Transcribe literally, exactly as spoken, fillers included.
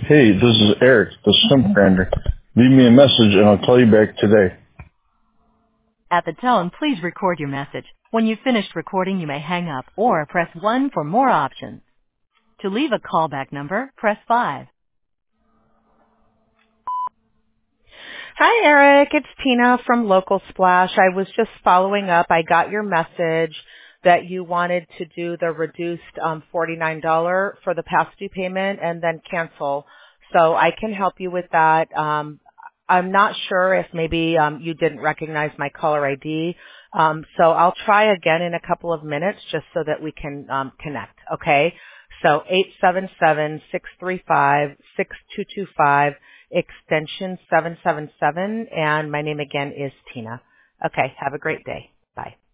Hey, this is Eric, the Simp Grinder. Leave me a message and I'll call you back today. At the tone, please record your message. When you've finished recording, you may hang up or press one for more options. To leave a callback number, press five. Hi, Eric. It's Tina from Local Splash. I was just following up. I got your message that you wanted to do the reduced um, forty-nine dollars for the past due payment and then cancel. So I can help you with that. Um, I'm not sure if maybe um, you didn't recognize my caller I D. Um, so I'll try again in a couple of minutes just so that we can um, connect. Okay. So eight seven seven, six three five, six two two five, extension seven seven seven, and my name again is Tina. Okay, have a great day. Bye.